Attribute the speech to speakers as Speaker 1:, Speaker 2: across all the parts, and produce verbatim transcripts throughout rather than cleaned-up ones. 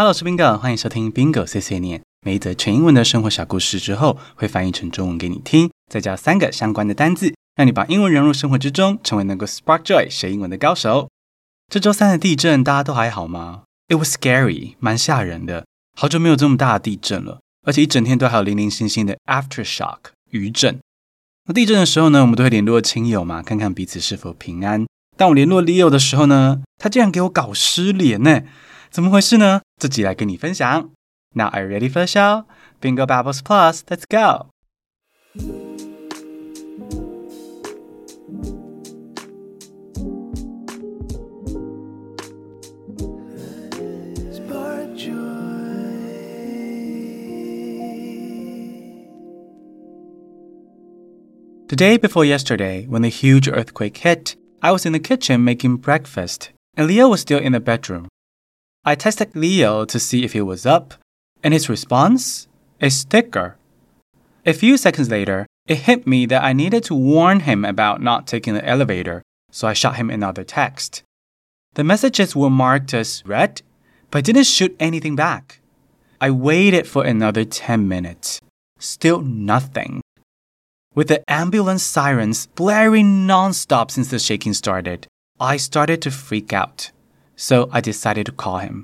Speaker 1: Hello， 我是 Bingo， 欢迎收听 Bingo 碎碎念。每一则全英文的生活小故事之后，会翻译成中文给你听，再加三个相关的单字，让你把英文融入生活之中，成为能够 spark joy 学英文的高手。这周三的地震，大家都还好吗？ It was scary， 蛮吓人的。好久没有这么大的地震了，而且一整天都还有零零星星的 aftershock 余震。那地震的时候呢，我们都会联络亲友嘛，看看彼此是否平安。当我联络 Leo 的时候呢，他竟然给我搞失联呢，怎么回事呢？这集来跟你分享。Now are you ready for the show? Bingo Babbles Plus, let's go! The day before yesterday, when the huge earthquake hit, I was in the kitchen making breakfast, and Leo was still in the bedroom. I texted Leo to see if he was up, and his response? A sticker. A few seconds later, it hit me that I needed to warn him about not taking the elevator, so I shot him another text. The messages were marked as read, but I didn't shoot anything back. I waited for another ten minutes. Still nothing. With the ambulance sirens blaring non-stop since the shaking started, I started to freak out. So I decided to call him.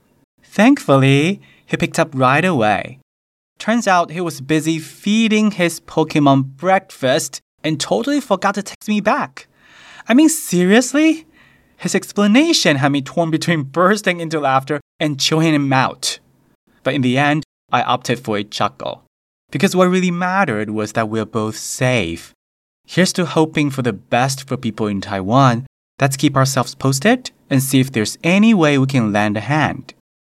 Speaker 1: Thankfully, he picked up right away. Turns out he was busy feeding his Pokemon breakfast and totally forgot to text me back. I mean, seriously? His explanation had me torn between bursting into laughter and chewing him out. But in the end, I opted for a chuckle. Because what really mattered was that we're both safe. Here's to hoping for the best for people in Taiwan. Let's keep ourselves posted and see if there's any way we can lend a hand.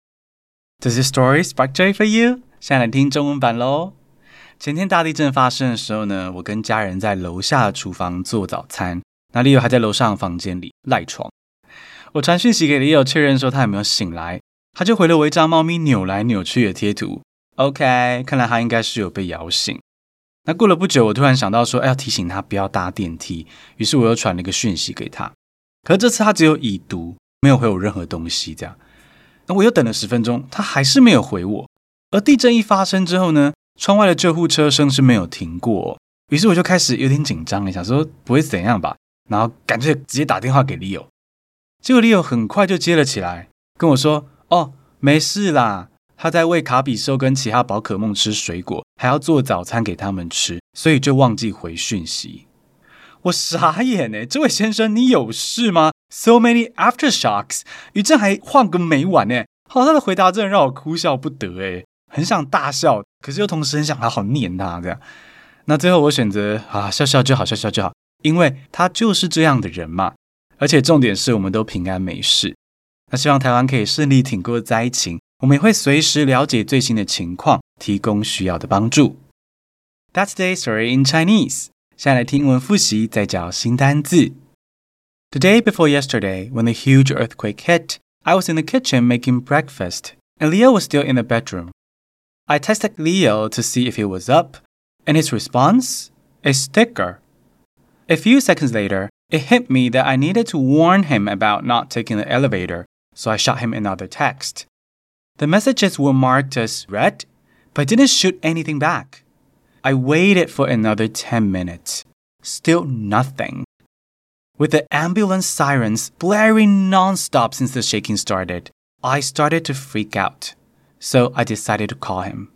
Speaker 1: Does this story spark joy for you? 现在来听中文版咯。前天大地震发生的时候呢，我跟家人在楼下的厨房做早餐，那 Leo 还在楼上房间里赖床。我传讯息给 Leo 确认说他有没有醒来，他就回了我一张猫咪扭来扭去的贴图。OK， 看来他应该是有被摇醒。那过了不久，我突然想到说，哎，要提醒他不要搭电梯，于是我又传了一个讯息给他。可是这次他只有已读，没有回我任何东西，这样。那我又等了十分钟，他还是没有回我。而地震一发生之后呢，窗外的救护车声是没有停过，于是我就开始有点紧张，想说不会怎样吧，然后干脆直接打电话给 Leo。结果 Leo 很快就接了起来，跟我说，哦，没事啦，他在喂卡比兽跟其他宝可梦吃水果，还要做早餐给他们吃，所以就忘记回讯息。我傻眼耶，这位先生你有事吗？ So many aftershocks， 余震还晃个没完耶。好，他的回答真的让我哭笑不得耶，很想大笑，可是又同时很想好好念他这样。那最后我选择啊，笑笑就好，笑笑就好，因为他就是这样的人嘛。而且重点是我们都平安没事。那希望台湾可以顺利挺过灾情，我们也会随时了解最新的情况，提供需要的帮助。That's today's story in Chinese。现在来听英文复习，再教新单字。The day before yesterday, when the huge earthquake hit, I was in the kitchen making breakfast, and Leo was still in the bedroom. I texted Leo to see if he was up, and his response? A sticker. A few seconds later, it hit me that I needed to warn him about not taking the elevator, so I shot him another text. The messages were marked as read, but I didn't shoot anything back. I waited for another ten minutes. Still nothing. With the ambulance sirens blaring non-stop since the shaking started, I started to freak out. So I decided to call him.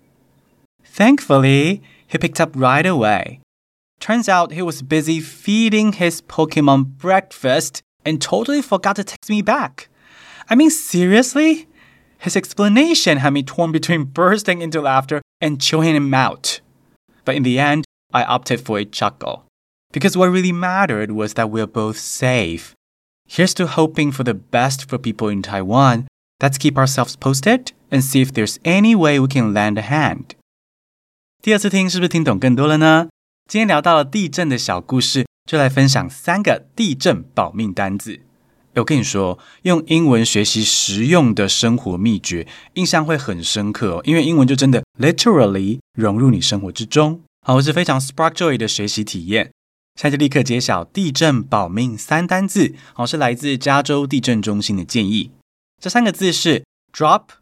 Speaker 1: Thankfully, he picked up right away. Turns out he was busy feeding his Pokemon breakfast and totally forgot to text me back. I mean, seriously? His explanation had me torn between bursting into laughter and chewing him out. But in the end, I opted for a chuckle. Because what really mattered was that we're both safe. Here's to hoping for the best for people in Taiwan. Let's keep ourselves posted and see if there's any way we can lend a hand. 第二次听是不是听懂更多了呢？今天聊到了地震的小故事，就来分享三个地震保命单字。我跟你说，用英文学习实用的生活秘诀，印象会很深刻哦，因为英文就真的 literally 融入你生活之中。好，我是非常 spark joy 的学习体验。现在就立刻揭晓地震保命三单字，好，是来自加州地震中心的建议。这三个字是 drop,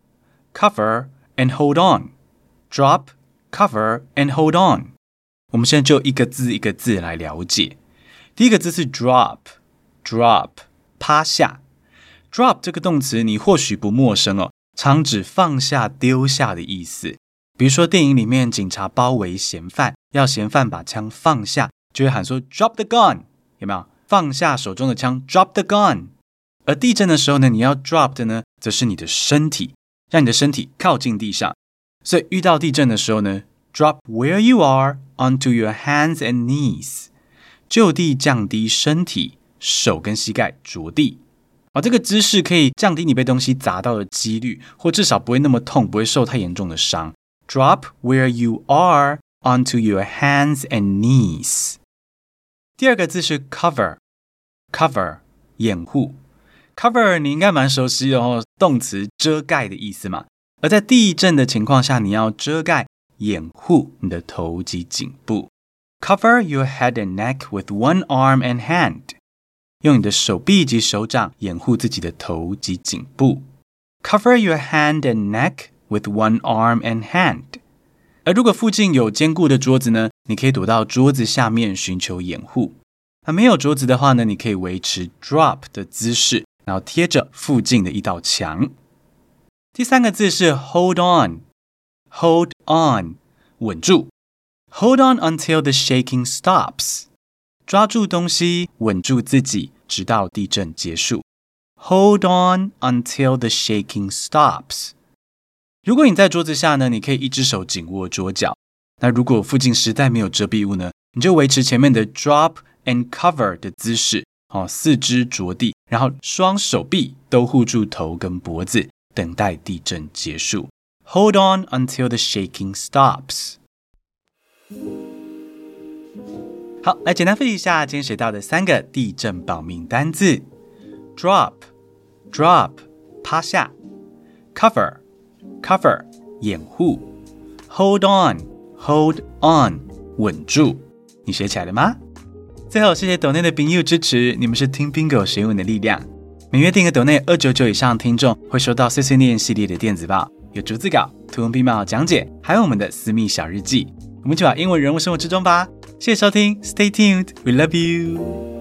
Speaker 1: cover and hold on. Drop, cover and hold on. 我们现在就一个字一个字来了解。第一个字是 drop, drop, 趴下。drop 这个动词你或许不陌生哦，常指放下丢下的意思。比如说电影里面警察包围嫌犯，要嫌犯把枪放下，就会喊说 drop the gun， 有没有？放下手中的枪 drop the gun。 而地震的时候呢，你要 drop 的呢则是你的身体，让你的身体靠近地上。所以遇到地震的时候呢， drop where you are onto your hands and knees， 就地降低身体，手跟膝盖着地。哦，这个姿势可以降低你被东西砸到的几率，或至少不会那么痛，不会受太严重的伤。Drop where you are onto your hands and knees。 第二个字是 cover, cover 掩护。 cover 你应该蛮熟悉的哦，动词遮盖的意思嘛。而在地震的情况下，你要遮盖掩护你的头及颈部。 Cover your head and neck with one arm and hand， 用你的手臂及手掌掩护自己的头及颈部。 Cover your hand and neck with one arm and hand。 而如果附近有坚固的桌子呢，你可以躲到桌子下面寻求掩护。那没有桌子的话呢，你可以维持 drop 的姿势，然后贴着附近的一道墙。第三个字是 hold on, hold on 稳住。 Hold on until the shaking stops， 抓住东西，稳住自己，直到地震结束。 Hold on until the shaking stops。 如果你在桌子下呢，你可以一只手紧握桌角。那如果附近实在没有遮蔽物呢，你就维持前面的 drop and cover 的姿势，哦，四肢着地，然后双手臂都护住头跟脖子，等待地震结束。 Hold on until the shaking stops。 好，来简单复习一下今天学到的三个地震保命单字。 Drop, drop 趴下。 Cover, cover 掩护。 Hold on, hold on 稳住。你学起来了吗？最后谢谢斗内的朋友支持，你们是听 Bingo 学英文的力量。每月订阅斗内二百九十九以上的听众会收到碎碎念系列的电子报，有逐字稿、图文并茂讲解，还有我们的私密小日记。我们就把英文人物生活之中吧。谢谢收听 Stay tuned, we love you。